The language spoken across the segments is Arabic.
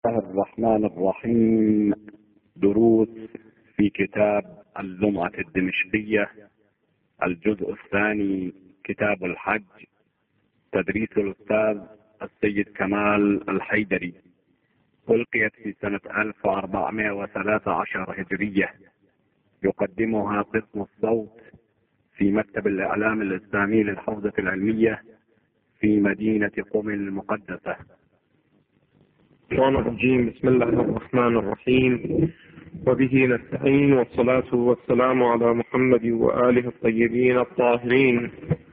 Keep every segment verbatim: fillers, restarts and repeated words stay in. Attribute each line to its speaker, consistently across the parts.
Speaker 1: الله الرحمن الرحيم. دروس في كتاب اللمعة الدمشقية، الجزء الثاني، كتاب الحج، تدريس الأستاذ السيد كمال الحيدري. ألقيت في سنة ألف وأربعمائة وثلاثة عشر هجرية. يقدمها قسم الصوت في مكتب الإعلام الإسلامي للحوزة العلمية في مدينة قم المقدسة.
Speaker 2: الشيطان الرجيم. بسم الله الرحمن الرحيم، وبه نستعين، والصلاة والسلام على محمد وآله الطيبين الطاهرين.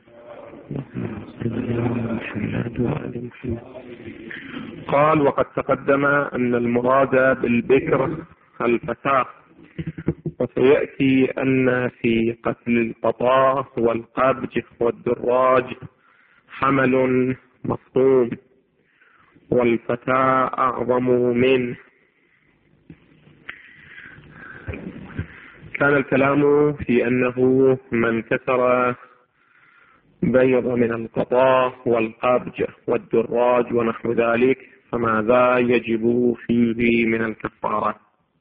Speaker 2: قال: وقد تقدم أن المراد بالبكر الفتاة، وسيأتي أن في قتل القطاع والقبج والدراج حمل مفهوم، والفتاة أعظم منه. كان الكلام في أنه من كسر بيض من القطاع والقبج والدراج ونحو ذلك فماذا يجب فيه من الكفارة.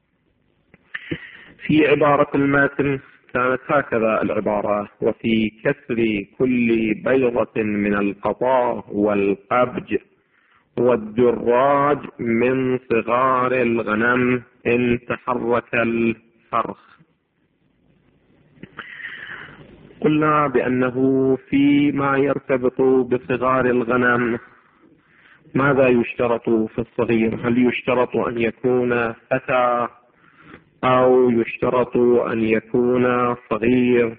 Speaker 2: في عبارة المتن كانت هكذا العبارة: وفي كسر كل بيضة من القطاع والقبج والدراج من صغار الغنم إن تحرك الفرخ. قلنا بأنه فيما يرتبط بصغار الغنم ماذا يشترط في الصغير؟ هل يشترط أن يكون فتى أو يشترط أن يكون صغير؟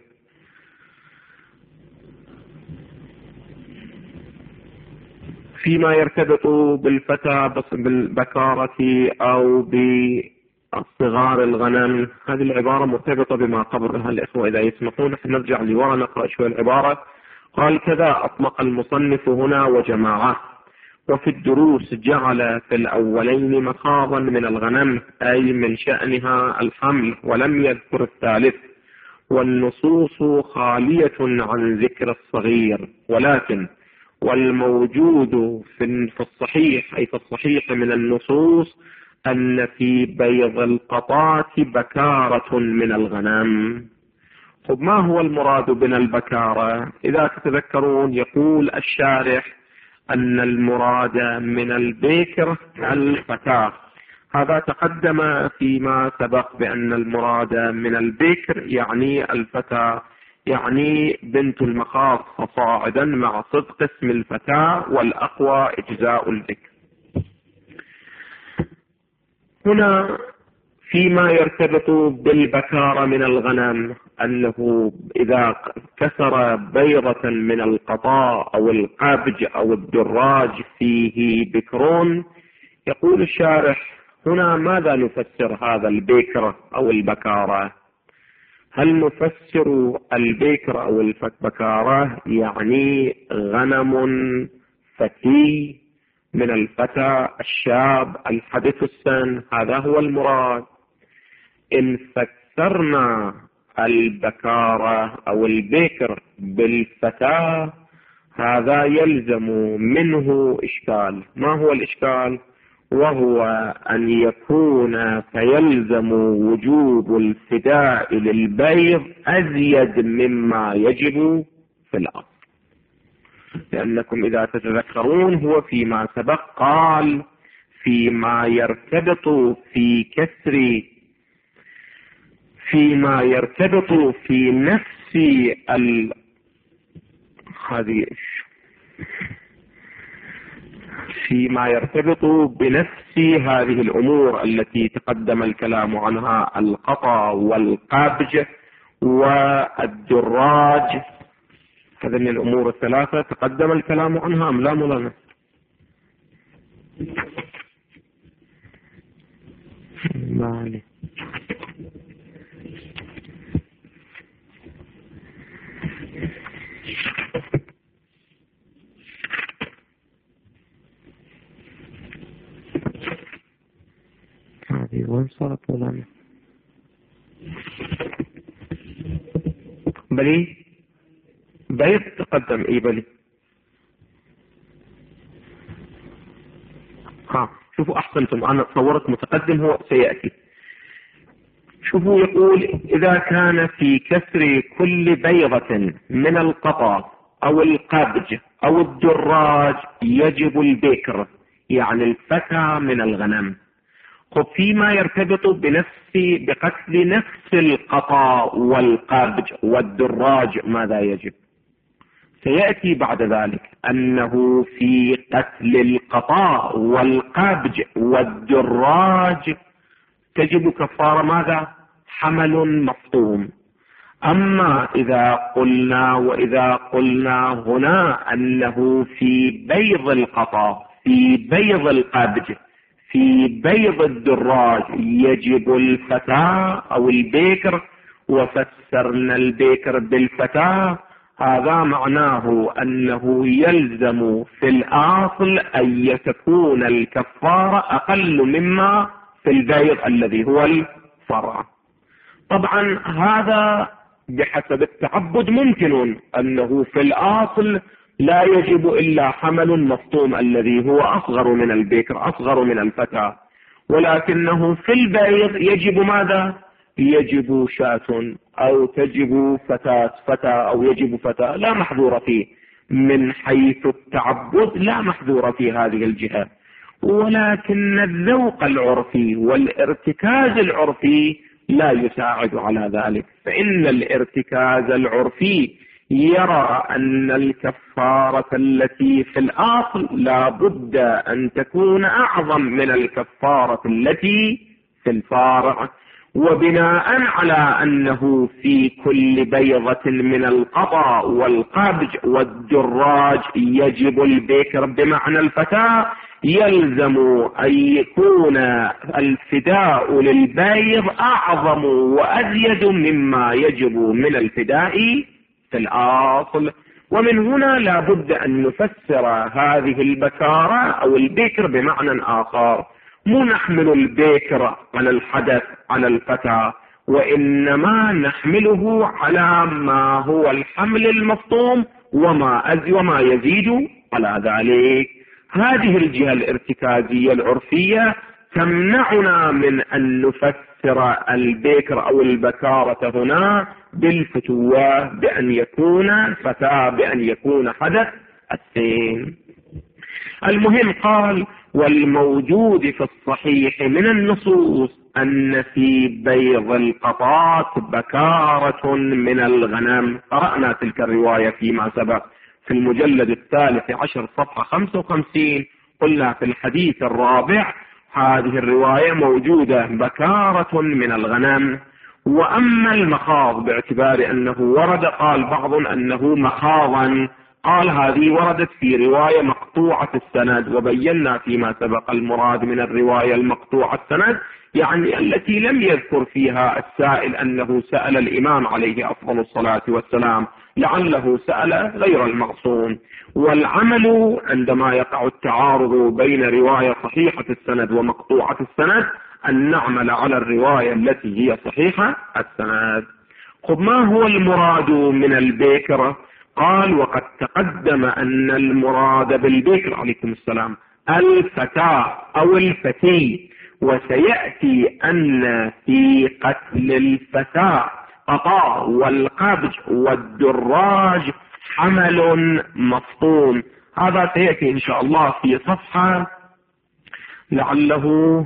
Speaker 2: فيما يرتبط بالفتى بالبكارة أو بصغار الغنم، هذه العبارة مرتبطة بما قبلها. الإخوة إذا يسمحون نرجع لورا نقرأ شوية العبارة. قال: كذا أطلق المصنف هنا وجماعة، وفي الدروس جعل في الأولين مخاضا من الغنم أي من شأنها الحمل، ولم يذكر الثالث، والنصوص خالية عن ذكر الصغير. ولكن والموجود في الصحيح أي في الصحيح من النصوص أن في بيض القطاة بكارة من الغنم. طب ما هو المراد من البكارة؟ إذا تتذكرون يقول الشارح أن المراد من البكر الفتاة. هذا تقدم فيما سبق بأن المراد من البكر يعني الفتاة، يعني بنت المخاض فصاعدا مع صدق اسم الفتاة، والأقوى إجزاء الذكر. هنا فيما يرتبط بالبكارة من الغنم أنه إذا كسر بيضة من القطاع أو القبج أو الدراج فيه بكرون. يقول الشارح هنا ماذا نفسر هذا البكر أو البكارة؟ هل نفسر البكر أو البكارة يعني غنم فتي من الفتى الشاب الحديث السن؟ هذا هو المراد. إن فسرنا البكارة أو البكر بالفتاة هذا يلزم منه إشكال. ما هو الإشكال؟ وهو أن يكون فيلزم وجوب الفداء للبيض أزيد مما يجب في الأصل. لأنكم إذا تتذكرون هو فيما سبق قال فيما يرتبط في كسر فيما يرتبط في نفس ال هذه فيما يرتبط بنفس هذه الأمور التي تقدم الكلام عنها، القطع والقبج والدراج. هذه الأمور الثلاثة تقدم الكلام عنها أم لا مولانا؟ ما عليه. هذه وين صارت مولانا؟ بلي بيض تقدم. اي بلي. ها شوفوا أحسنتم، أنا تصورت متقدم هو سيأتي. شوفوا يقول إذا كان في كسر كل بيضة من القطا أو القبج أو الدراج يجب البكر، يعني الفتى من الغنم. خب فيما يرتبط بنفس بقتل نفس القطا والقبج والدراج ماذا يجب؟ سيأتي بعد ذلك أنه في قتل القطا والقبج والدراج تجب كفارة ماذا؟ حمل مفطوم. أما إذا قلنا وإذا قلنا هنا أنه في بيض القطا في بيض القبج في بيض الدراج يجب الفتاة أو البكر، وفسرنا البكر بالفتاة، هذا معناه أنه يلزم في الأصل أن تكون الكفارة أقل مما في البيض الذي هو الفرع. طبعا هذا بحسب التعبد ممكن أنه في الأصل لا يجب إلا حمل مفطوم الذي هو أصغر من البكر أصغر من الفتى، ولكنه في البيض يجب ماذا؟ يجب شاة أو تجب فتاة فتى أو يجب فتاة، لا محظور فيه من حيث التعبد، لا محظور في هذه الجهة. ولكن الذوق العرفي والارتكاز العرفي لا يساعد على ذلك، فإن الارتكاز العرفي يرى أن الكفارة التي في الأصل لا بد أن تكون أعظم من الكفارة التي في الفارع، وبناء على أنه في كل بيضة من القطا والقبج والدراج يجب البكر بمعنى الفتاة، يلزم أن يكون الفداء للبيض أعظم وأزيد مما يجب من الفداء في الأصل. ومن هنا لا بد أن نفسر هذه البكارة أو البكر بمعنى آخر، مو نحمل البكر على الحدث على الفتى، وإنما نحمله على ما هو الحمل المفطوم وما أزي وما يزيد على ذلك. هذه الجهة الارتكازية العرفية تمنعنا من أن نفسر البكر أو البكارة هنا بالفتوة بأن يكون فتاة بأن يكون حدث السين. المهم قال والموجود في الصحيح من النصوص أن في بيض القطات بكارة من الغنم. قرأنا تلك الرواية فيما سبق في المجلد الثالث عشر صفحة خمسة وخمسين، قلنا في الحديث الرابع هذه الرواية موجودة بكارة من الغنم. وأما المخاض باعتبار أنه ورد قال بعض أنه مخاضا، قال هذه وردت في رواية مقطوعة السند، وبينا فيما سبق المراد من الرواية المقطوعة السند يعني التي لم يذكر فيها السائل أنه سأل الإمام عليه أفضل الصلاة والسلام، لعله سأل غير المعصوم. والعمل عندما يقع التعارض بين رواية صحيحة السند ومقطوعة السند أن نعمل على الرواية التي هي صحيحة السند. خب ما هو المراد من البكر؟ قال وقد تقدم أن المراد بالبكر عليكم السلام الفتاة أو الفتي، وسيأتي أن في قتل الفتاة قطاع والقبج والدراج حمل مفطوم. هذا سيأتي إن شاء الله في صفحة لعله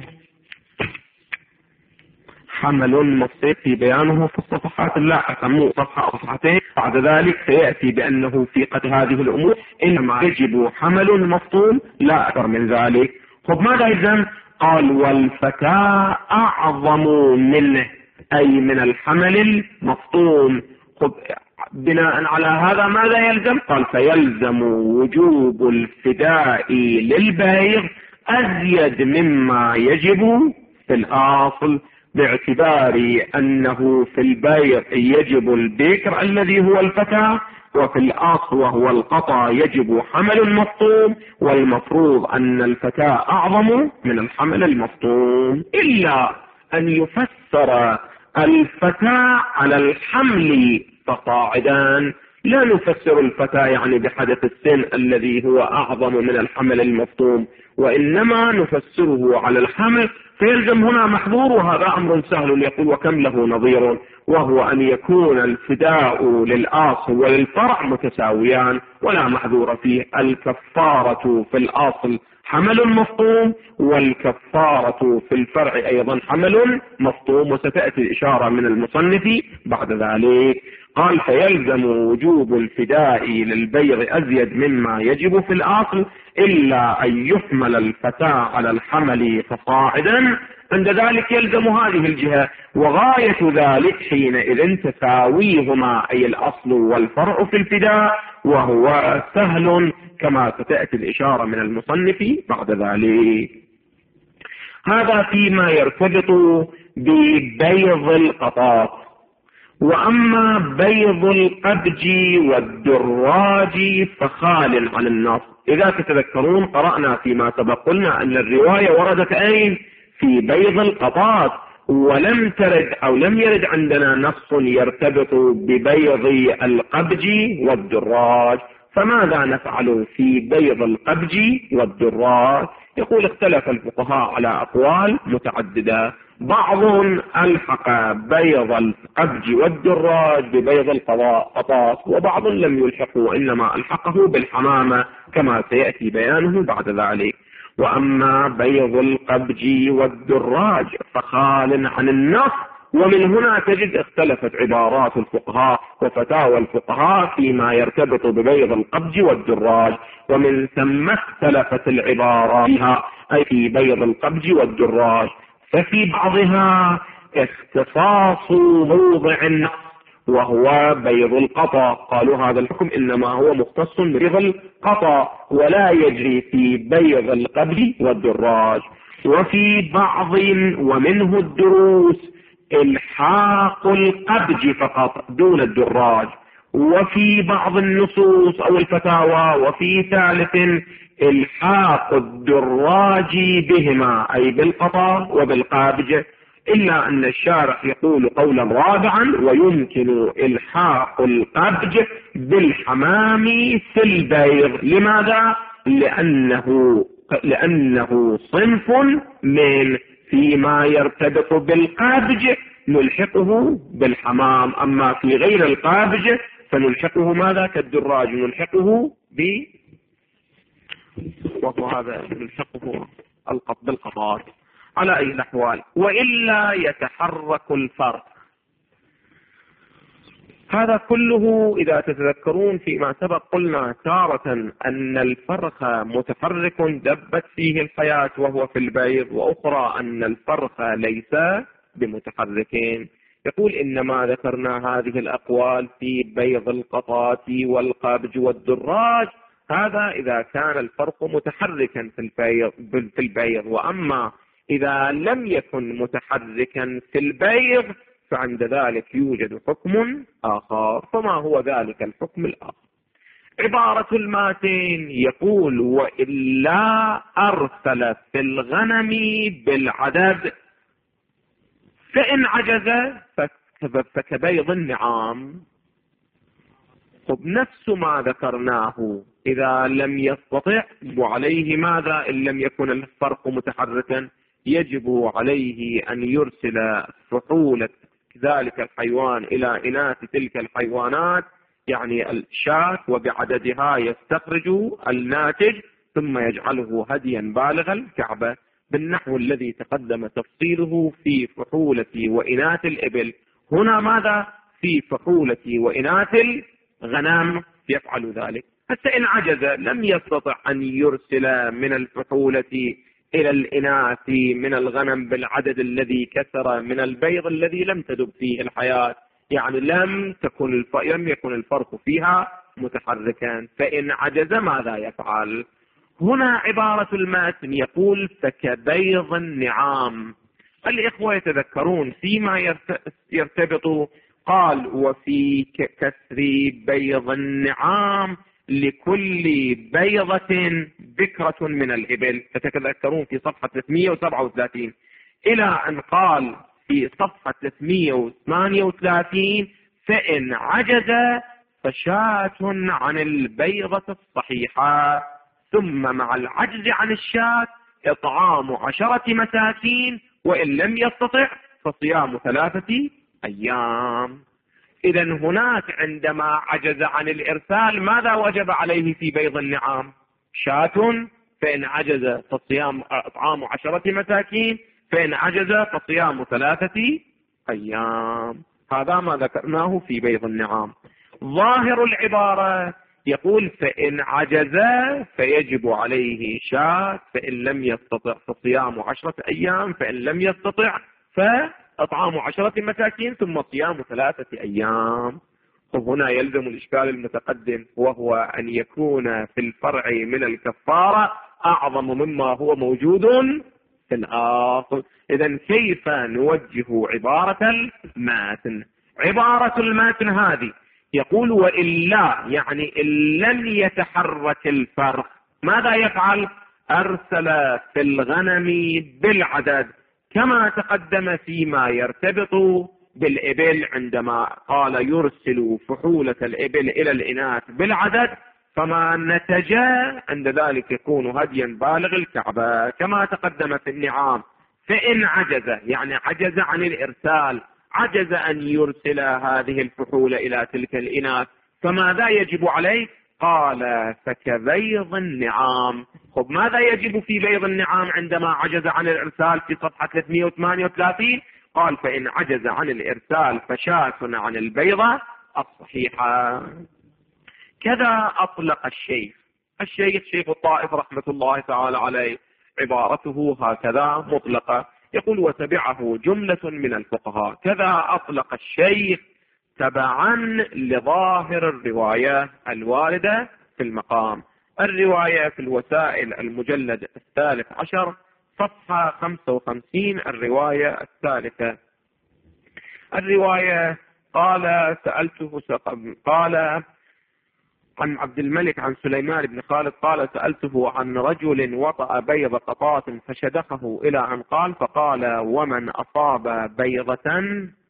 Speaker 2: حمل مفطوم في بيانه في الصفحات اللاحقة، مو صفحة أو صفحتين. بعد ذلك سيأتي بأنه في قتل هذه الأمور إنما يجب حمل مفطوم لا أكثر من ذلك. خب ماذا إذن؟ قال والفتاة أعظم منه أي من الحمل المفطوم. خب بناء على هذا ماذا يلزم؟ قال فيلزم وجوب الفداء للبيض أزيد مما يجب في الأصل، باعتبار أنه في البيض يجب البكر الذي هو الفتاة، وفي الأصل وهو القطع يجب حمل مفطوم، والمفروض أن الفتاة أعظم من الحمل المفطوم. إلا أن يفسر الفتاة على الحمل فصاعدا، لا نفسر الفتاة يعني بحدث السن الذي هو أعظم من الحمل المفطوم، وإنما نفسره على الحمل، فيلزم هنا محظور، وهذا أمر سهل. يقول وكم له نظير، وهو أن يكون الفداء للأصل وللفرع متساويان ولا محظور فيه. الكفارة في الأصل حمل مفطوم، والكفارة في الفرع أيضا حمل مفطوم، وستأتي الإشارة من المصنف بعد ذلك. قال فيلزم وجوب الفداء للبيض أزيد مما يجب في الأصل، إلا أن يحمل الفتاة على الحمل فصاعدا، عند ذلك يلزم هذه الجهة، وغاية ذلك حينئذ تساويهما أي الأصل والفرع في الفداء، وهو سهل كما ستأتي الإشارة من المصنف بعد ذلك. هذا فيما يرتبط ببيض القطاط. وأما بيض القبج والدراج فخال عن النص. إذا تتذكرون قرأنا فيما سبق قلنا أن الرواية وردت أين؟ في بيض القطاط، ولم ترد أو لم يرد عندنا نص يرتبط ببيض القبج والدراج. فماذا نفعل في بيض القبج والدراج؟ يقول اختلف الفقهاء على أقوال متعددة. بعض ألحق بيض القبج والدراج ببيض القطاط، وبعض لم يلحقه وإنما ألحقه بالحمامة كما سيأتي بيانه بعد ذلك. وأما بيض القبج والدراج فخال عن النص، ومن هنا تجد اختلفت عبارات الفقهاء وفتاوى الفقهاء فيما يرتبط ببيض القبج والدراج، ومن ثم اختلفت العبارات فيها أي في بيض القبج والدراج. ففي بعضها اختصاص موضع النص وهو بيض القطا، قالوا هذا الحكم إنما هو مختص ببيض القطا ولا يجري في بيض القبج والدراج. وفي بعض ومنه الدروس الحاق القبج فقط دون الدراج، وفي بعض النصوص أو الفتاوى وفي ثالث الحاق الدراج بهما أي بالقطا وبالقابج، إلا أن الشارح يقول قولا رابعا ويمكن الحاق القبج بالحمام في البيض. لماذا؟ لأنه لأنه صنف من فيما يرتبط بالقابج نلحقه بالحمام، أما في غير القابج فنلحقه ماذا؟ كالدراج نلحقه ب وهو هذا نلحقه بالقطاط على أي الأحوال، وإلا يتحرك الفرق. هذا كله إذا تتذكرون فيما سبق قلنا تارة أن الفرخ متحرك دبت فيه الحياة وهو في البيض، وأخرى أن الفرخ ليس بمتحركين. يقول إنما ذكرنا هذه الأقوال في بيض القطاط والقابج والدراج، هذا إذا كان الفرخ متحركا في البيض, في البيض وأما إذا لم يكن متحركا في البيض فعند ذلك يوجد حكم آخر. فما هو ذلك الحكم الآخر؟ عبارة الماتين يقول وإلا أرسل في الغنم بالعدد فإن عجز فكبيض النعام. طب نفس ما ذكرناه إذا لم يستطع وعليه ماذا؟ إن لم يكن الفرق متحركا يجب عليه أن يرسل فحولة ذلك الحيوان إلى إناث تلك الحيوانات، يعني الشاة، وبعددها يستخرج الناتج ثم يجعله هديا بالغ الكعبة بالنحو الذي تقدم تفصيله في فحولة وإناث الإبل. هنا ماذا؟ في فحولة وإناث الغنم يفعل ذلك. حتى إن عجز لم يستطع أن يرسل من الفحولة إلى الإناث من الغنم بالعدد الذي كثر من البيض الذي لم تدب فيه الحياة، يعني لم تكن الف... لم يكن الفرق فيها متحركا، فإن عجز ماذا يفعل؟ هنا عبارة المتن يقول فكبيض النعام. الإخوة يتذكرون فيما يرتبط قال وفي كسر بيض النعام لكل بيضة بكرة من الإبل. تتذكرون في صفحة ثلاثمئة وسبعة وثلاثين إلى أن قال في صفحة ثلاثمئة وثمانية وثلاثين فإن عجز فشاة عن البيضة الصحيحة ثم مع العجز عن الشاة إطعام عشرة مساكين، وإن لم يستطع فصيام ثلاثة أيام. إذا هناك عندما عجز عن الإرسال ماذا وجب عليه في بيض النعام؟ شاة، فإن عجز فصيام إطعام عشرة مساكين، فإن عجز فصيام ثلاثة أيام. هذا ما ذكرناه في بيض النعام. ظاهر العبارة يقول فإن عجز فيجب عليه شاة، فإن لم يستطع فصيام عشرة أيام، فإن لم يستطع فأطعام عشرة مساكين ثم صيام ثلاثة أيام. وهنا يلزم الإشكال المتقدم، وهو أن يكون في الفرع من الكفارة أعظم مما هو موجود في الأصل. إذن كيف نوجه عبارة الماتن؟ عبارة الماتن هذه يقول وإلا، يعني إن لم يتحرك الفرق ماذا يفعل؟ أرسل في الغنم بالعدد، كما تقدم فيما يرتبط بالإبل عندما قال يرسل فحولة الإبل إلى الإناث بالعدد، فما نتج عند ذلك يكون هديا بالغ الكعبة كما تقدم في النعام. فإن عجز، يعني عجز عن الإرسال، عجز أن يرسل هذه الفحول إلى تلك الإناث، فماذا يجب عليه؟ قال فكبيض النعام. خب ماذا يجب في بيض النعام عندما عجز عن الإرسال في صفحة ثلاثمئة وثمانية وثلاثين؟ قال فإن عجز عن الإرسال فشاة عن البيضة الصحيحة. كذا أطلق الشيخ الشيخ شيخ الطائف رحمة الله تعالى عليه، عبارته هكذا مطلقة، يقول وتبعه جملة من الفقهاء. كذا أطلق الشيخ تبعا لظاهر الرواية الواردة في المقام. الرواية في الوسائل المجلد الثالث عشر صفحة خمسة وخمسين، الرواية الثالثة. الرواية قال سألته قال عن عبد الملك عن سليمان بن خالد قال سألته عن رجل وطأ بيض قطاة فشدخه إلى أن قال، فقال ومن أصاب بيضة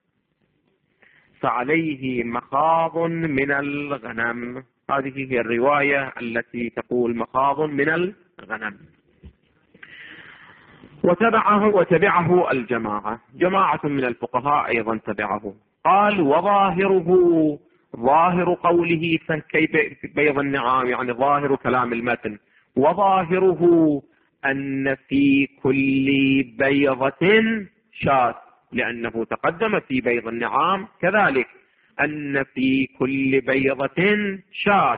Speaker 2: فعليه مخاض من الغنم. هذه هي الرواية التي تقول مخاض من الغنم. وتبعه وتبعه الجماعة، جماعة من الفقهاء أيضا تبعه. قال وظاهره، ظاهر قوله فكيف بيض النعام، يعني ظاهر كلام المتن، وظاهره أن في كل بيضة شاة، لأنه تقدم في بيض النعام كذلك أن في كل بيضة شاة،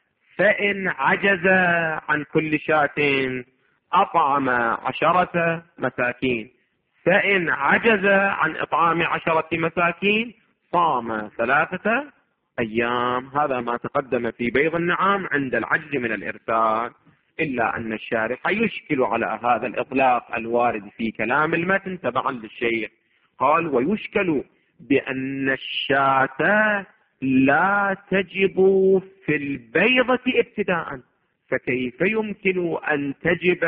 Speaker 2: فإن عجز عن كل شاة أطعم عشرة مساكين، فإن عجز عن إطعام عشرة مساكين صام ثلاثة أيام. هذا ما تقدم في بيض النعام عند العجز من الإرسال، إلا أن الشارح يشكل على هذا الإطلاق الوارد في كلام المتن تبعا للشيخ. قال ويشكل بأن الشاة لا تجب في البيضة ابتداء، فكيف يمكن أن تجب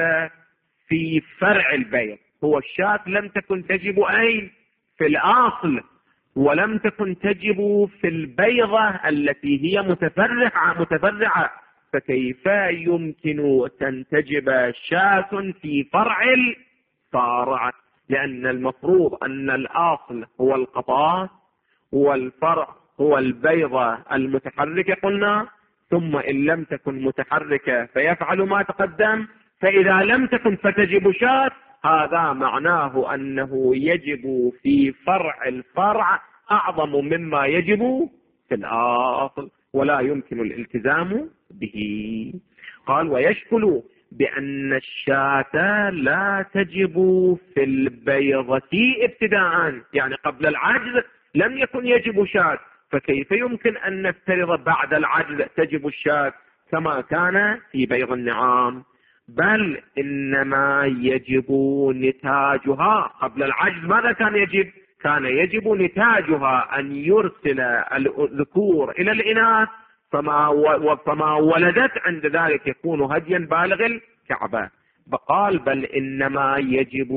Speaker 2: في فرع البيض؟ هو الشاة لم تكن تجب أين؟ في الأصل، ولم تكن تجب في البيضة التي هي متفرعة متفرعة، فكيف يمكن أن تجب شاة في فرع الفارع؟ لأن المفروض أن الأصل هو القطاع والفرع هو البيضة المتحركة قلنا، ثم إن لم تكن متحركة فيفعل ما تقدم، فإذا لم تكن فتجب شاة. هذا معناه أنه يجب في فرع الفرع أعظم مما يجب في الأصل، ولا يمكن الالتزام به. قال ويشكل بأن الشاة لا تجب في البيضة ابتداء، يعني قبل العجز لم يكن يجب شاة، فكيف يمكن أن نفترض بعد العجز تجب الشاة كما كان في بيض النعام؟ بل إنما يجب نتاجها. قبل العجز ماذا كان يجب؟ كان يجب نتاجها أن يرسل الذكور إلى الإناث، فما, فما ولدت عند ذلك يكون هديا بالغ الكعبة. فقال بل إنما يجب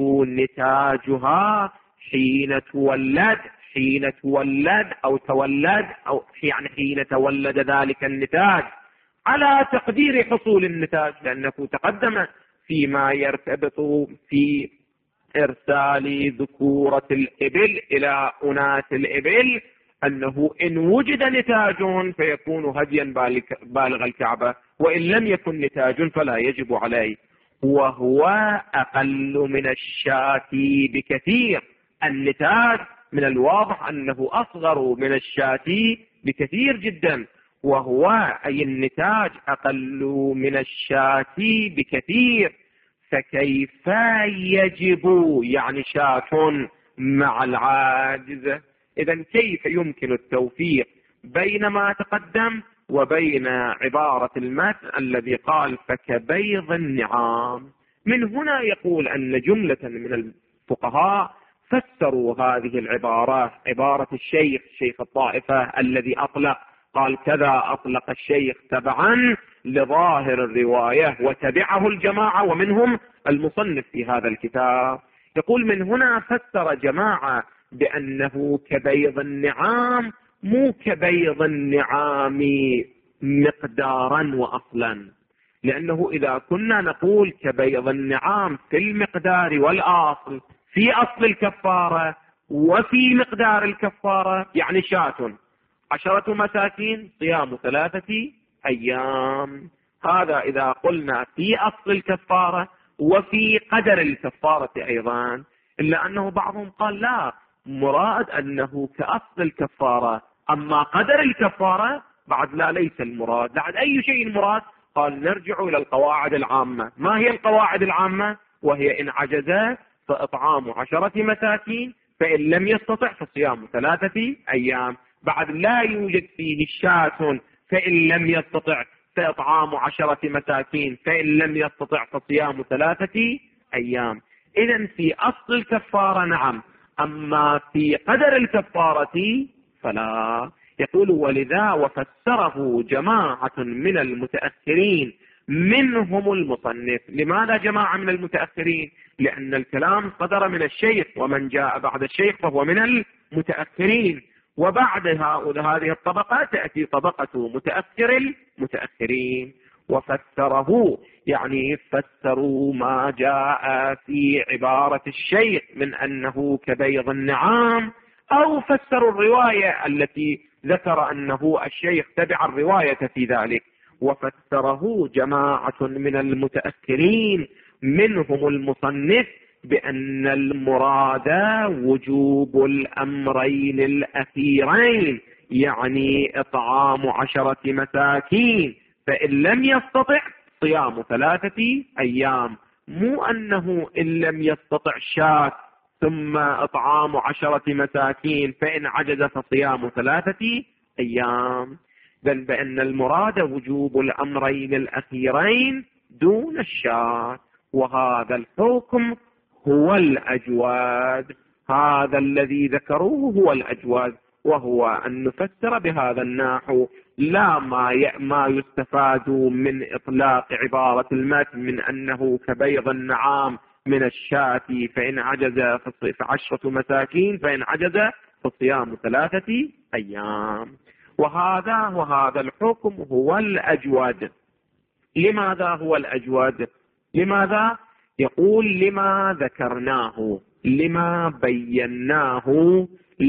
Speaker 2: نتاجها حين تولد، حين تولد أو تولد أو يعني حين تولد ذلك النتاج. على تقدير حصول النتاج، لأنه تقدم فيما يرتبط في إرسال ذكورة الإبل إلى أناث الإبل أنه إن وجد نتاج فيكون هديا بالغ الكعبة، وإن لم يكن نتاج فلا يجب عليه، وهو أقل من الشاة بكثير. النتاج من الواضح أنه أصغر من الشاة بكثير جدا، وهو أي النتاج أقل من الشاة بكثير، فكيف يجب يعني شاة مع العاجز؟ إذن كيف يمكن التوفيق بين ما تقدم وبين عبارة المتن الذي قال فكبيض النعام؟ من هنا يقول أن جملة من الفقهاء فسروا هذه العبارة، عبارة الشيخ شيخ الطائفة الذي أطلق قال كذا، أطلق الشيخ تبعا لظاهر الرواية وتبعه الجماعة ومنهم المصنف في هذا الكتاب. يقول من هنا فسر جماعة بأنه كبيض النعام، مو كبيض النعام مقدارا وأصلا، لأنه إذا كنا نقول كبيض النعام في المقدار والأصل في أصل الكفارة وفي مقدار الكفارة، يعني شاة عشرة مساكين صيام ثلاثة أيام، هذا إذا قلنا في أصل الكفارة وفي قدر الكفارة أيضا. إلا أنه بعضهم قال لا، مراد أنه كأصل الكفارة، أما قدر الكفارة بعد لا، ليس المراد. بعد أي شيء المراد؟ قال نرجع إلى القواعد العامة. ما هي القواعد العامة؟ وهي إن عجز فإطعام عشرة مساكين، فإن لم يستطع فصيام ثلاثة أيام. بعد لا يوجد فيه شاة، فإن لم يستطع فإطعام عشرة مساكين، فإن لم يستطع فصيام ثلاثة أيام. إذن في أصل الكفارة نعم، أما في قدر الكفارة فلا. يقول ولذا وفسره جماعة من المتأخرين منهم المصنف. لماذا جماعة من المتأخرين؟ لأن الكلام صدر من الشيخ، ومن جاء بعد الشيخ فهو من المتأخرين، وبعد هذه الطبقة تأتي طبقة متأخر المتأخرين. وفسره يعني فسروا ما جاء في عبارة الشيخ من أنه كبيض النعام، أو فسروا الرواية التي ذكر أنه الشيخ تبع الرواية في ذلك. وفسره جماعة من المتأخرين منهم المصنف بأن المراد وجوب الأمرين الأخيرين، يعني إطعام عشرة مساكين، فإن لم يستطع صيام ثلاثة أيام، مو أنه إن لم يستطع شاة ثم إطعام عشرة مساكين فإن عجز فصيام ثلاثة أيام، بل بأن المراد وجوب الأمرين الأخيرين دون الشاة. وهذا الحكم هو الأجواد، هذا الذي ذكروه هو الأجواد، وهو أن نفسر بهذا النحو لا ما ما يستفاد من إطلاق عبارة المتن من أنه كبيض النعام من الشاة، فإن عجز فعشرة مساكين، فإن عجز فصيام ثلاثة أيام. وهذا وهذا الحكم هو الأجود. لماذا هو الأجود؟ لماذا؟ يقول لما ذكرناه، لما بيناه،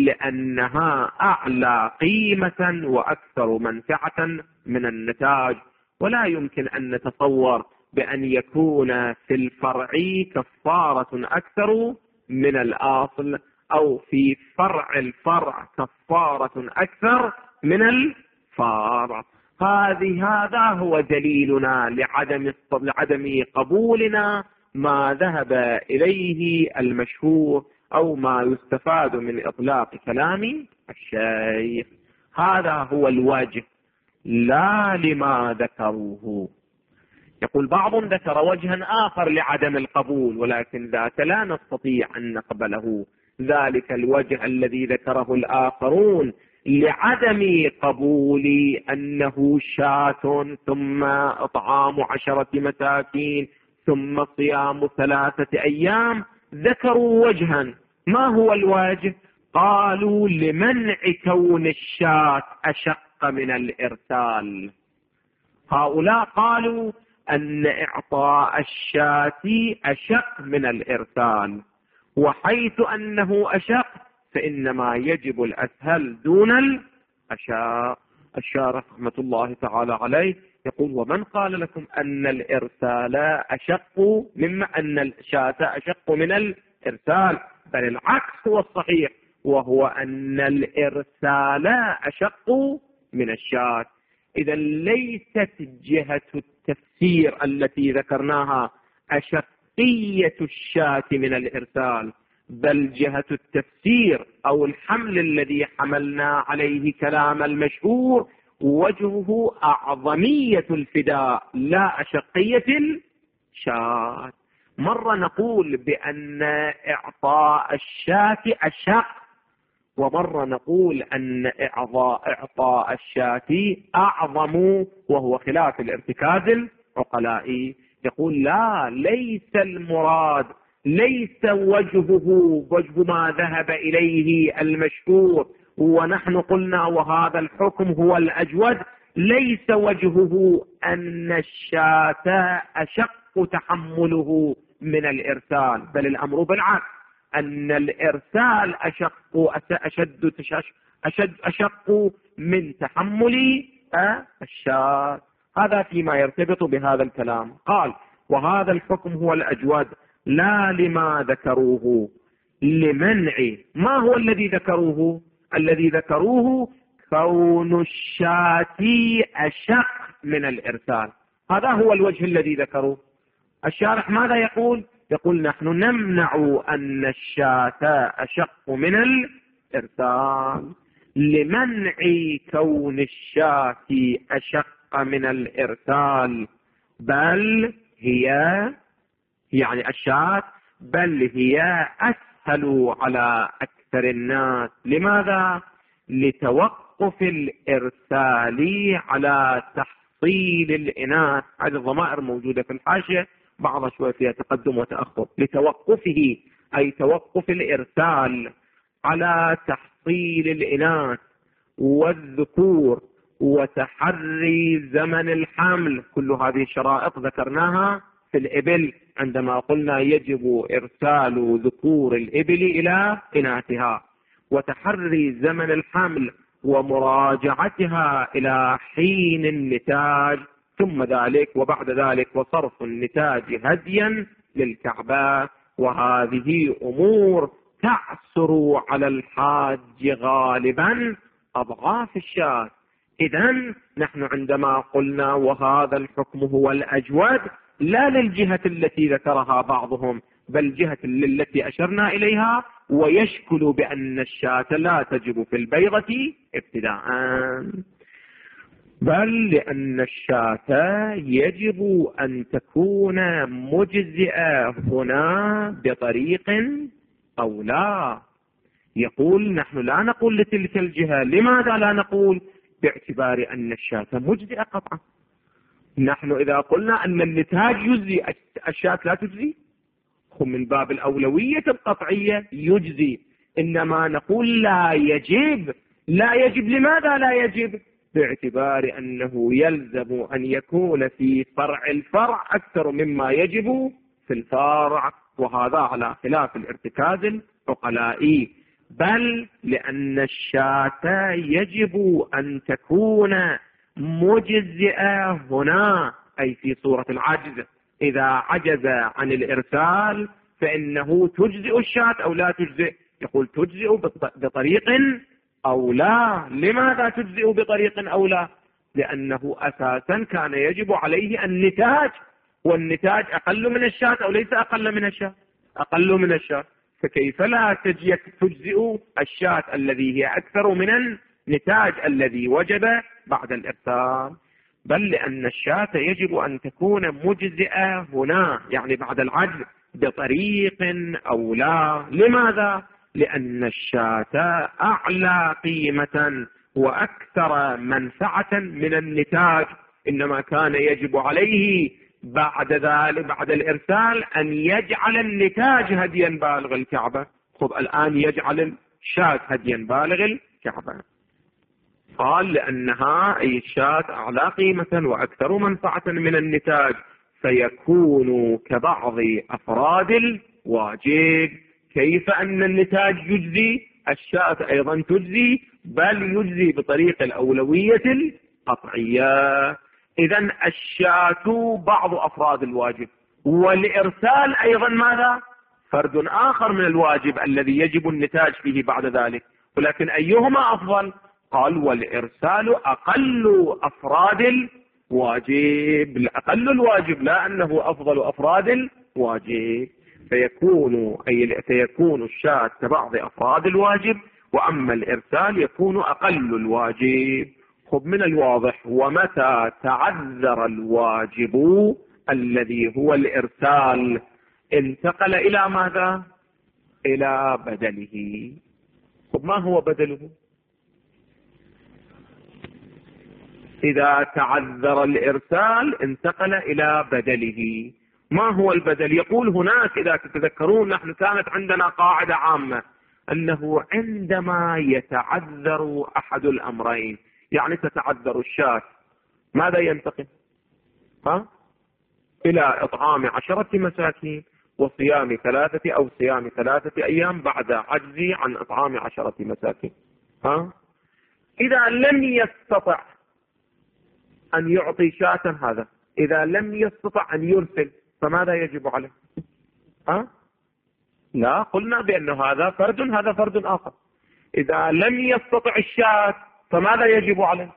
Speaker 2: لأنها أعلى قيمة وأكثر منفعة من النتاج. ولا يمكن أن نتصور بأن يكون في الفرع كفارة أكثر من الأصل، أو في فرع الفرع كفارة أكثر من الفرع. هذه هذا هو دليلنا لعدم لعدم قبولنا ما ذهب إليه المشهور أو ما يستفاد من إطلاق كلام الشيخ. هذا هو الوجه، لا لما ذكروه. يقول بعض ذكر وجها آخر لعدم القبول، ولكن ذاك لا نستطيع أن نقبله. ذلك الوجه الذي ذكره الآخرون لعدم قبول أنه شاة ثم إطعام عشرة مساكين ثم صيام ثلاثة أيام، ذكروا وجها. ما هو الوجه؟ قالوا لمنع كون الشاة أشق من الإرسال. هؤلاء قالوا أن إعطاء الشاة أشق من الإرسال، وحيث أنه أشق فإنما يجب الأسهل دون الأشاق. الشارح رحمة الله تعالى عليه يقول: ومن قال لكم أن الإرسال أشق مما أن الشاة أشق من الإرسال؟ بل العكس هو الصحيح، وهو أن الإرسال أشق من الشاة. إذا ليست جهة التفسير التي ذكرناها أشقية الشاة من الإرسال، بل جهة التفسير أو الحمل الذي حملنا عليه كلام المشهور وجهه أعظمية الفداء لا أشقية الشاة. مرة نقول بأن إعطاء الشاة أشق، ومرة نقول أن إعطاء الشاة أعظم، وهو خلاف الارتكاز العقلائي. يقول: لا، ليس المراد، ليس وجهه وجه ما ذهب إليه المشهور، ونحن قلنا وهذا الحكم هو الأجود، ليس وجهه أن الشاة أشق تحمله من الإرسال، بل الأمر بالعكس، أن الإرسال أشق أشد أشد أشق من تحمل الشاة. هذا فيما يرتبط بهذا الكلام. قال: وهذا الحكم هو الأجود لا لما ذكروه لمنع. ما هو الذي ذكروه؟ الذي ذكروه كون الشاة أشق من الإرسال، هذا هو الوجه الذي ذكروه. الشارح ماذا يقول؟ يقول: نحن نمنع أن الشاة أشق من الإرسال لمنع كون الشاة أشق من الإرسال، بل هي يعني الشاة بل هي أسهل على أكثر الناس. لماذا؟ لتوقف الإرسال على تحصيل الإناث. هذه الضمائر موجودة في الحاشية، بعض شوية فيها تقدم وتأخر. لتوقفه أي توقف الإرسال على تحصيل الإناث والذكور وتحري زمن الحمل. كل هذه الشرائط ذكرناها في الإبل عندما قلنا يجب إرسال ذكور الإبل إلى إناثها، وتحري زمن الحمل ومراجعتها إلى حين النتاج، ثم ذلك وبعد ذلك وصرف النتاج هديا للكعبة. وهذه أمور تعسر على الحاج غالبا أضعاف الشاة. إذن نحن عندما قلنا وهذا الحكم هو الأجود، لا للجهة التي ذكرها بعضهم، بل جهة التي أشرنا إليها، ويشكل بأن الشاة لا تجب في البيضة ابتداء، بل لأن الشاة يجب أن تكون مجزئة هنا بطريق أو لا. يقول: نحن لا نقول لتلك الجهة. لماذا لا نقول؟ باعتبار أن الشاة مجزئة قطعا. نحن إذا قلنا أن النتاج يجزي، الشاة لا تجزي، من باب الأولوية القطعية يجزي. إنما نقول لا يجب. لا يجب. لماذا لا يجب؟ باعتبار أنه يلزم أن يكون في فرع الفرع أكثر مما يجب في الفرع، وهذا على خلاف الارتكاز العقلائي. بل لأن الشاة يجب أن تكون مجزئة هنا، أي في صورة العجز. إذا عجز عن الإرسال فإنه تجزئ الشاة أو لا تجزئ؟ يقول: تجزئ بطريق أو لا. لماذا تجزئ بطريق أو لا؟ لأنه أساسا كان يجب عليه النتاج، والنتاج أقل من الشاة أو ليس أقل من الشاة؟ أقل من الشاة. فكيف لا تجزئ الشاة الذي هي أكثر من النتاج الذي وجب بعد الإرسال؟ بل لأن الشاة يجب أن تكون مجزئة هنا، يعني بعد العجز، بطريق أو لا. لماذا؟ لأن الشاة أعلى قيمة وأكثر منفعة من النتاج. إنما كان يجب عليه بعد ذلك بعد الإرسال أن يجعل النتاج هديا بالغ الكعبة. خب الآن يجعل الشاة هديا بالغ الكعبة. قال لأنها أي الشاة أعلى قيمة وأكثر منفعة من النتاج، فيكون كبعض أفراد الواجب. كيف أن النتاج يجزي، الشاة أيضا تجزي، بل يجزي بطريق الأولوية القطعية. إذن الشاة بعض أفراد الواجب، والإرسال أيضا ماذا؟ فرد آخر من الواجب الذي يجب النتاج فيه بعد ذلك. ولكن أيهما أفضل؟ قال والإرسال أقل أفراد الواجب، أقل الواجب، لا أنه أفضل أفراد الواجب. فيكون أي فيكون الشاة كبعض أفراد الواجب، وأما الإرسال يكون أقل الواجب. خذ من الواضح: ومتى تعذر الواجب الذي هو الإرسال انتقل إلى ماذا؟ إلى بدله. خذ ما هو بدله؟ إذا تعذر الإرسال انتقل إلى بدله. ما هو البدل؟ يقول هناك، إذا تتذكرون نحن كانت عندنا قاعدة عامة أنه عندما يتعذر أحد الأمرين، يعني تتعذر الشاة، ماذا ينتقل؟ ها؟ إلى إطعام عشرة مساكين وصيام ثلاثة أو صيام ثلاثة أيام بعد عجزي عن إطعام عشرة مساكين. ها؟ إذا لم يستطع أن يعطي شاة هذا، إذا لم يستطع أن يرسل، فماذا يجب عليه؟ ها؟ لا، قلنا بأن هذا فرد، هذا فرد آخر. إذا لم يستطع الشاة فماذا يجب عليه؟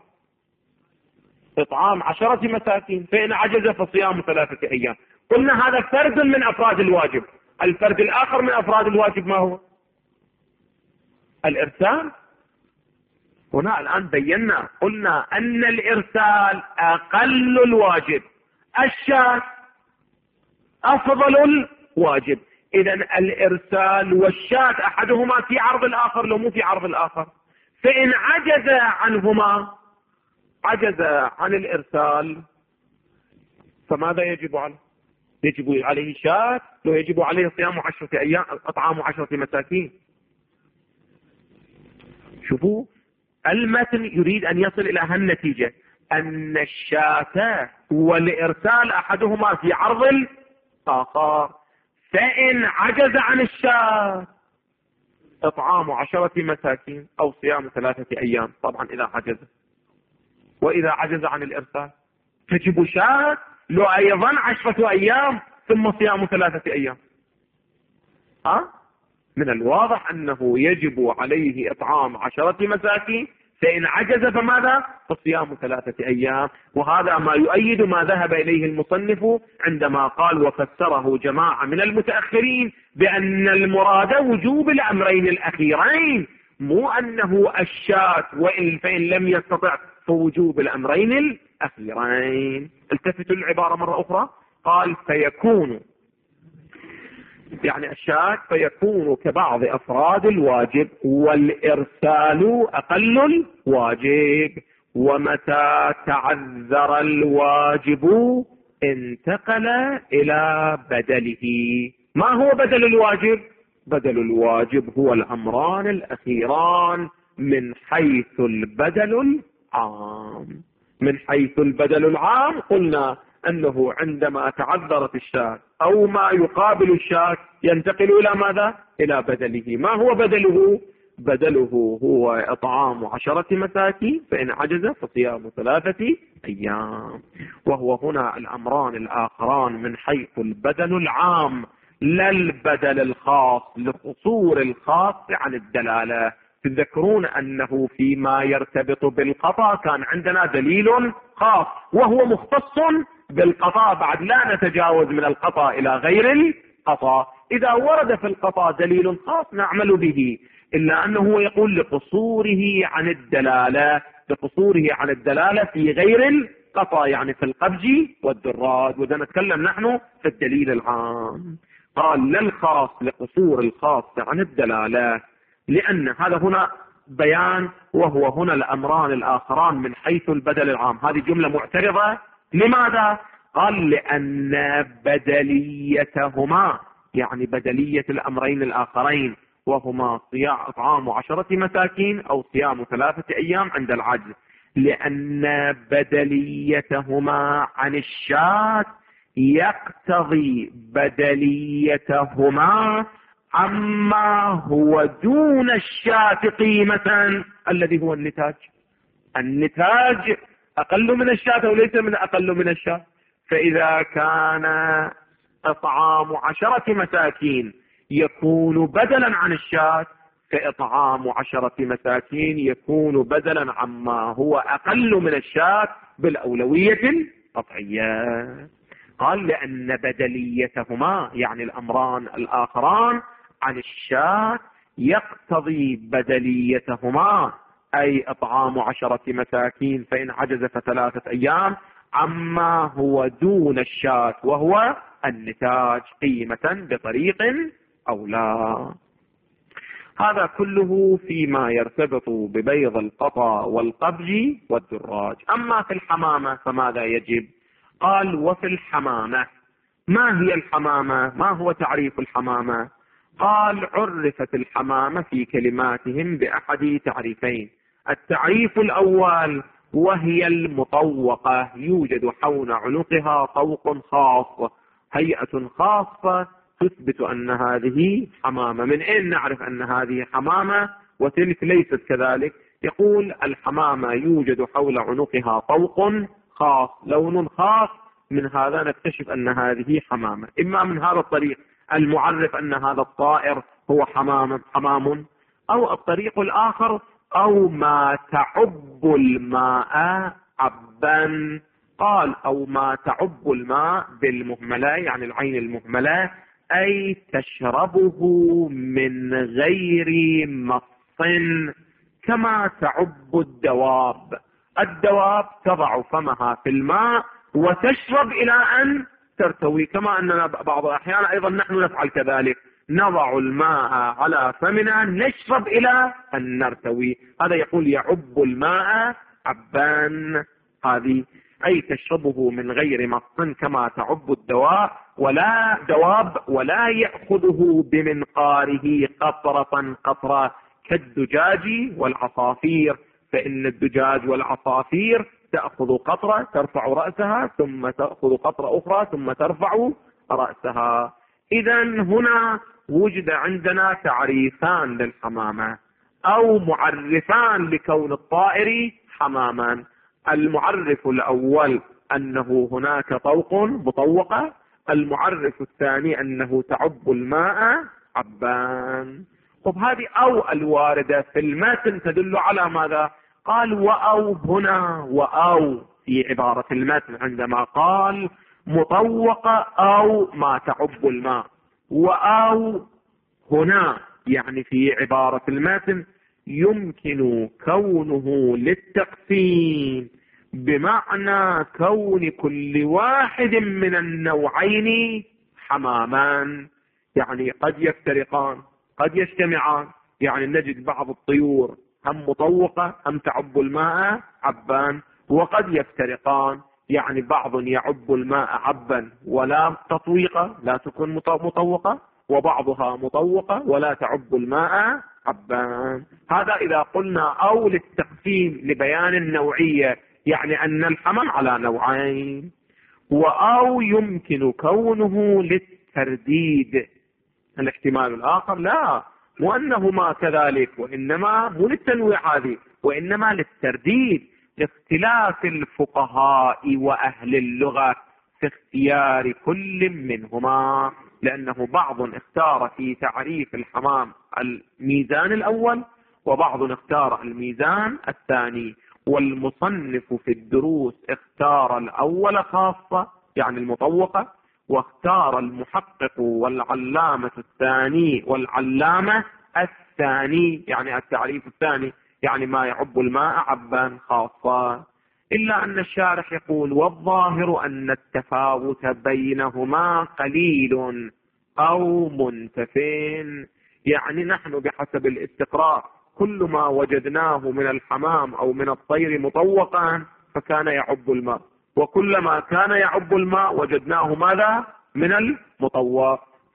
Speaker 2: إطعام عشرة مساكين، فإن عجز فصيام ثلاثة أيام. قلنا هذا فرد من أفراد الواجب. الفرد الآخر من أفراد الواجب ما هو؟ الإرسال. هنا الآن بينا، قلنا أن الإرسال أقل الواجب، الشاة أفضل الواجب. إذن الإرسال والشاة أحدهما في عرض الآخر لو مو في عرض الآخر. فإن عجز عنهما، عجز عن الإرسال، فماذا يجب عليه؟ يجب عليه شاة، لو يجب عليه صيام عشرة أيام، أطعام عشرة مساكين. شوفوا المتن يريد أن يصل إلى هالنتيجة، أن الشاة والإرسال أحدهما في عرض الآخر. فإن عجز عن الشاة إطعام عشرة مساكين أو صيام ثلاثة أيام، طبعا إذا عجز. وإذا عجز عن الإرسال تجب شاة، لو أيضا عشرة أيام ثم صيام ثلاثة أيام. ها؟ من الواضح أنه يجب عليه إطعام عشرة مساكين، فإن عجز فماذا؟ فصيام ثلاثة أيام. وهذا ما يؤيد ما ذهب إليه المصنف عندما قال وفسره جماعة من المتأخرين بأن المراد وجوب الأمرين الأخيرين، مو أنه الشاة وإن فإن لم يستطع فوجوب الأمرين الأخيرين. التفتوا العبارة مرة أخرى، قال فيكون، يعني الشاة فيكون كبعض أفراد الواجب، والإرسال أقل الواجب. ومتى تعذر الواجب انتقل إلى بدله. ما هو بدل الواجب؟ بدل الواجب هو الأمران الأخيران من حيث البدل العام. من حيث البدل العام قلنا أنه عندما تعذرت الشاة أو ما يقابل الشاة ينتقل إلى ماذا؟ إلى بدله. ما هو بدله؟ بدله هو إطعام عشرة مساكين، فإن عجز فصيام ثلاثة أيام. وهو هنا الأمران الآخران من حيث البدل العام، لا البدل الخاص لقصور الخاص عن الدلالة. تذكرون أنه فيما يرتبط بالقطع كان عندنا دليل خاص وهو مختص بالقطع، بعد لا نتجاوز من القطع إلى غير القطع. إذا ورد في القطع دليل خاص نعمل به، إلا أنه يقول لقصوره عن الدلالة، لقصوره عن الدلالة في غير القطع، يعني في القبج والدراد. وده نتكلم نحن في الدليل العام. قال لا الخاص لقصور الخاص عن الدلالة، لأن هذا هنا بيان، وهو هنا الأمران الآخران من حيث البدل العام. هذه جملة معترضة. لماذا؟ قال لأن بدليتهما، يعني بدلية الأمرين الآخرين وهما صيام إطعام عشرة مساكين أو صيام ثلاثة أيام عند العجز، لأن بدليتهما عن الشاة يقتضي بدليتهما عما هو دون الشاة قيمة الذي هو النتاج. النتاج أقل من الشاة أو ليس من أقل من الشاة. فإذا كان إطعام عشرة مساكين يكون بدلا عن الشاة، فإطعام عشرة مساكين يكون بدلا عما هو أقل من الشاة بالأولوية القطعية. قال لأن بدليتهما يعني الأمران الآخران عن الشاة يقتضي بدليتهما، أي إطعام عشرة مساكين فإن عجز فثلاثة أيام، عما هو دون الشاة وهو النتاج قيمة بطريق أو لا. هذا كله فيما يرتبط ببيض القطا والقبج والدراج. أما في الحمامة فماذا يجب؟ قال وفي الحمامة. ما هي الحمامة؟ ما هو تعريف الحمامة؟ قال عرفت الحمامة في كلماتهم بأحد تعريفين. التعريف الأول وهي المطوقة، يوجد حول عنقها طوق خاص، هيئة خاصة تثبت أن هذه حمامة. من أين نعرف أن هذه حمامة وتلك ليست كذلك؟ يقول الحمامة يوجد حول عنقها طوق خاص، لون خاص، من هذا نكتشف أن هذه حمامة. إما من هذا الطريق المعرف أن هذا الطائر هو حمام حمام، أو الطريق الآخر أو ما تعب الماء عبا. قال أو ما تعب الماء بالمهملة، يعني العين المهملة، أي تشربه من غير مص كما تعب الدواب. الدواب تضع فمها في الماء وتشرب إلى أن ترتوي، كما أننا بعض الأحيان أيضا نحن نفعل كذلك، نضع الماء على فمنا نشرب إلى أن نرتوي. هذا يقول يعب الماء عبان، هذه أي تشربه من غير مص كما تعب الدواء ولا دواب، ولا يأخذه بمنقاره قطرة قطرة كالدجاج والعصافير، فإن الدجاج والعصافير تأخذ قطرة ترفع رأسها ثم تأخذ قطرة أخرى ثم ترفع رأسها. إذا هنا وجد عندنا تعريفان للحمامة أو معرفان لكون الطائر حماما. المعرف الأول أنه هناك طوق مطوقة، المعرف الثاني أنه تعب الماء عبان. طب هذه أو الواردة في المتن تدل على ماذا؟ قال وأو هنا، وأو في عبارة المتن عندما قال مطوقة أو ما تعب الماء، وأو هنا يعني في عبارة المتن يمكن كونه للتقسيم، بمعنى كون كل واحد من النوعين حمامان، يعني قد يفترقان قد يجتمعان. يعني نجد بعض الطيور هم مطوقة هم تعب الماء عبان، وقد يفترقان، يعني بعض يعب الماء عبا ولا تطويقة لا تكون مطوقة، وبعضها مطوقة ولا تعب الماء عبان. هذا إذا قلنا أو للتقسيم لبيان النوعية، يعني أن الحمام على نوعين. وأو يمكن كونه للترديد، الاحتمال الآخر لا، وأنهما كذلك، وإنما مو للتنويع هذه، وإنما للترديد، لاختلاف الفقهاء وأهل اللغة في اختيار كل منهما، لأنه بعض اختار في تعريف الحمام الميزان الأول وبعض اختار الميزان الثاني، والمصنف في الدروس اختار الأول خاصة يعني المطوقة، واختار المحقق والعلامة الثاني والعلامة الثاني يعني التعريف الثاني، يعني ما يعب الماء عبا خاصة. إلا أن الشارح يقول والظاهر أن التفاوت بينهما قليل أو منتفين، يعني نحن بحسب الاستقراء كل ما وجدناه من الحمام أو من الطير مطوقا فكان يعب الماء، وكلما كان يعب الماء وجدناه ماذا؟ من المطوق.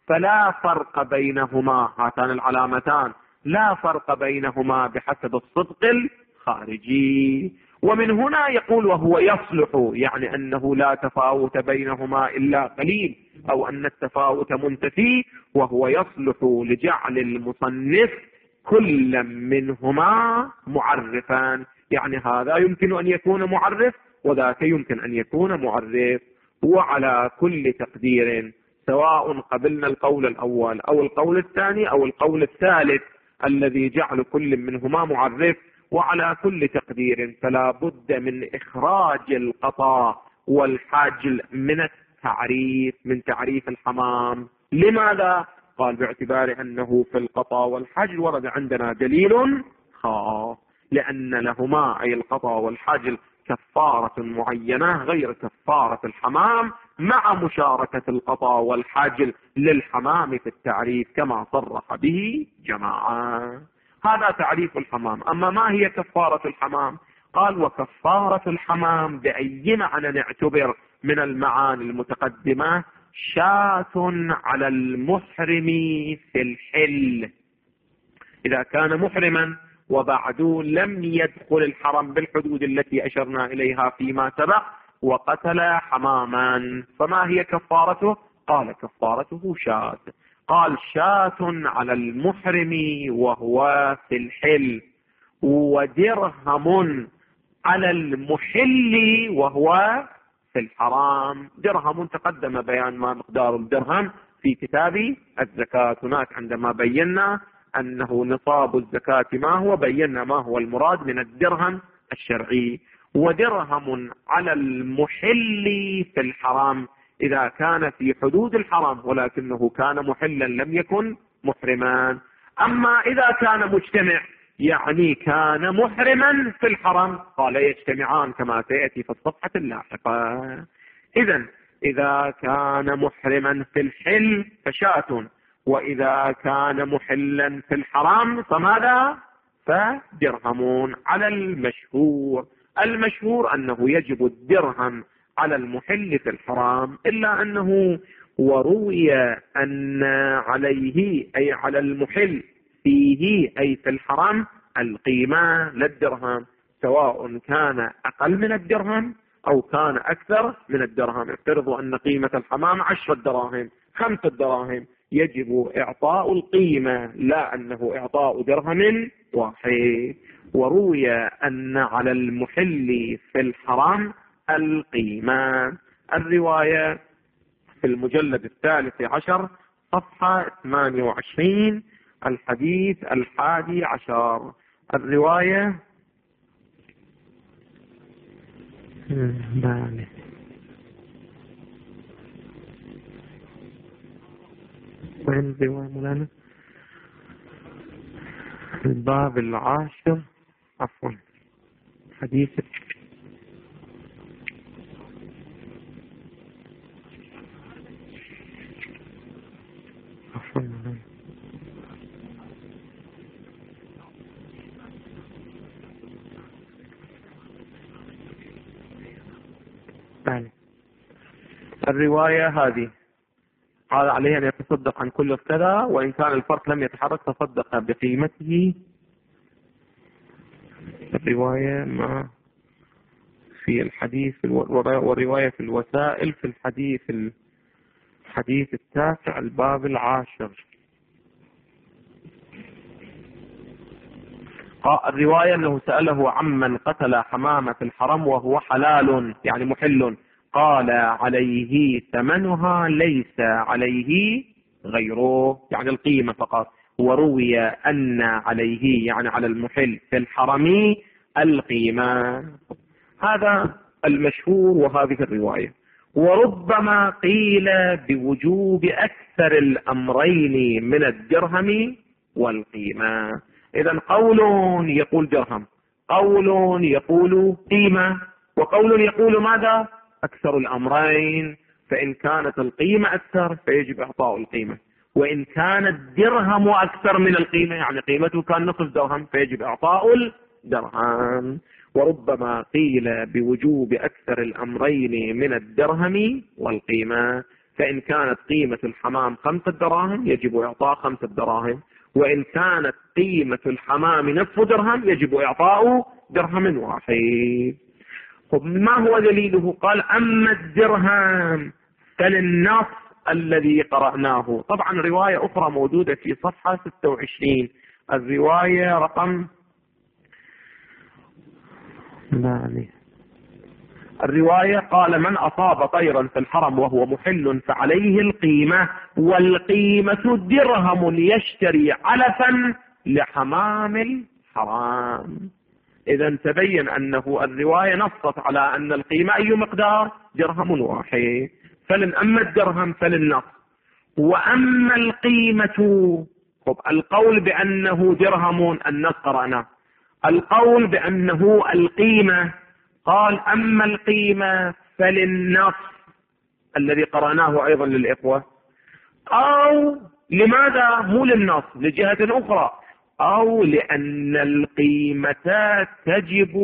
Speaker 2: فلا فرق بينهما، هاتان العلامتان لا فرق بينهما بحسب الصدق الخارجي. ومن هنا يقول وهو يصلح، يعني أنه لا تفاوت بينهما إلا قليل، أو أن التفاوت منتفي، وهو يصلح لجعل المصنف كل منهما معرفا، يعني هذا يمكن أن يكون معرف وذاك يمكن أن يكون معرف. وعلى كل تقدير، سواء قبلنا القول الأول أو القول الثاني أو القول الثالث الذي جعل كل منهما معرف، وعلى كل تقدير فلا بد من إخراج القطا والحجل من التعريف، من تعريف الحمام. لماذا؟ قال باعتبار أنه في القطا والحجل ورد عندنا دليل خاص، لأن لهما أي القطا والحجل كفارة معينة غير كفارة الحمام، مع مشاركة القطا والحجل للحمام في التعريف كما صرح به جماعة. هذا تعريف الحمام. أما ما هي كفارة الحمام؟ قال وكفارة الحمام بأي معنى نعتبر من المعاني المتقدمة شاة على المحرم في الحل، إذا كان محرما وبعد لم يدخل الحرم بالحدود التي أشرنا إليها فيما سبق وقتل حماما، فما هي كفارته؟ قال كفارته شاة. قال شاة على المحرم وهو في الحل، ودرهم على المحل وهو في الحرام. درهم تقدم بيان ما مقدار الدرهم في كتاب الزكاة، هناك عندما بينا أنه نصاب الزكاة ما هو، بينا ما هو المراد من الدرهم الشرعي. ودرهم على المحل في الحرام إذا كان في حدود الحرام ولكنه كان محلا لم يكن محرما. أما إذا كان مجتمع يعني كان محرما في الحرم، قال يجتمعان كما سيأتي في الصفحة اللاحقة. إذن إذا كان محرما في الحل فشاة، وإذا كان محلا في الحرام فماذا؟ فدرهم على المشهور. المشهور أنه يجب الدرهم على المحل في الحرام، إلا أنه وروي أن عليه أي على المحل فيه أي في الحرام القيمة للدرهم، سواء كان أقل من الدرهم أو كان أكثر من الدرهم. افترضوا أن قيمة الحمام عشرة دراهم خمسة دراهم، يجب إعطاء القيمة لا أنه إعطاء درهم واحد. وروي أن على المحل في الحرام القيمة. الرواية في المجلد الثالث عشر صفحة ثمانية وعشرين الحديث الحادي عشر. الرواية وين الرواية مولانا؟ الباب العاشر، عفوا حديث عفوا يعني الرواية هذه قال عليه أن يتصدق عن كل كذا، وإن كان الفرق لم يتحرك تصدق بقيمته. الرواية ما في الحديث ورواية في الوسائل في الحديث الحديث التاسع الباب العاشر. الرواية أنه سأله عمن قتل حمامة الحرم وهو حلال يعني محل، قال عليه ثمنها ليس عليه غيره، يعني القيمة فقط. وروي أن عليه يعني على المحل في الحرم القيمة. هذا المشهور وهذه الرواية. وربما قيل بوجوب أكثر الأمرين من الدرهم والقيمة. إذن قول يقول درهم، قول يقول قيمة، وقول يقول ماذا؟ أكثر الأمرين. فإن كانت القيمة أكثر فيجب إعطاء القيمة، وإن كان الدرهم أكثر من القيمة يعني قيمته كان نصف درهم فيجب إعطاء الدرهم. وربما قيل بوجوب أكثر الأمرين من الدرهم والقيمة، فإن كانت قيمة الحمام خمسة دراهم يجب إعطاء خمسة دراهم، وإن كانت قيمة الحمام نصف درهم يجب إعطاء درهم واحد. ما هو دليله؟ قال أما الدرهم فللنص الذي قرأناه. طبعا رواية أخرى موجودة في صفحة ستة وعشرين، الرواية رقم نعم الرواية قال من أصاب طيرا في الحرم وهو محل فعليه القيمة، والقيمة درهم يشتري علفا لحمام الحرام. إذا تبين أنه الرواية نصت على أن القيمة أي مقدار؟ درهم واحد. فلن أما الدرهم فللنص. وأما القيمة، القول بأنه درهم النص قرأنا، القول بأنه القيمة قال أما القيمة فللنص الذي قرأناه أيضا للإخوة، أو لماذا مو للنص لجهة أخرى، أو لأن القيمة تجب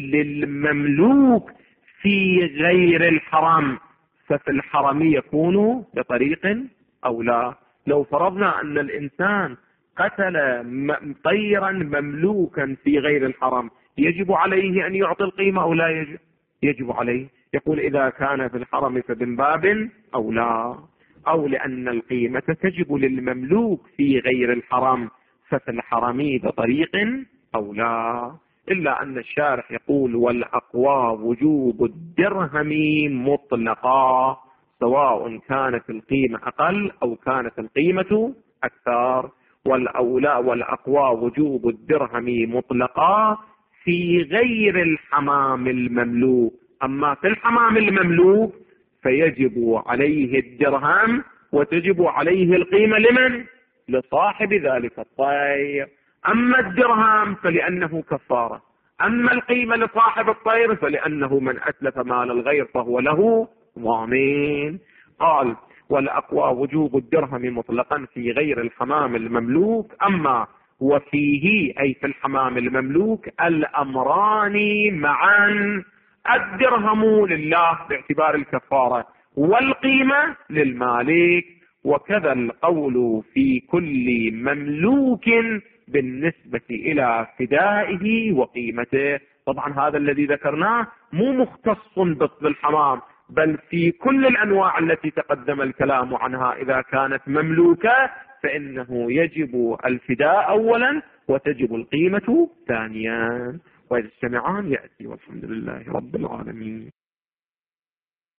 Speaker 2: للمملوك في غير الحرم، ففي الحرم يكون بطريق أو لا. لو فرضنا أن الإنسان قتل طيرا مملوكا في غير الحرم يجب عليه أن يعطي القيمة أو لا يجب؟ يجب عليه. يقول إذا كان في الحرم فمن باب أو لا، أو لأن القيمة تجب للمملوك في غير الحرم ففي الحرم بطريق أو لا. إلا أن الشارح يقول والأقوى وجوب الدرهم مطلقا، سواء كانت القيمة أقل أو كانت القيمة أكثر. والأولى والأقوى وجوب الدرهم مطلقا في غير الحمام المملوك، أما في الحمام المملوك فيجب عليه الدرهم وتجب عليه القيمة لمن؟ لصاحب ذلك الطير. أما الدرهم فلأنه كفارة، أما القيمة لصاحب الطير فلأنه من أتلف مال الغير فهو له ضامن. قال والأقوى وجوب الدرهم مطلقا في غير الحمام المملوك، أما وفيه أي في الحمام المملوك الأمران معا، الدرهم لله باعتبار الكفارة والقيمة للمالك، وكذا القول في كل مملوك بالنسبة إلى فدائه وقيمته. طبعا هذا الذي ذكرناه مو مختص بالحمام، بل في كل الأنواع التي تقدم الكلام عنها إذا كانت مملوكة فإنه يجب الفداء أولا وتجب القيمة ثانيا، وإذا اجتمعان يأتي. والحمد لله رب العالمين.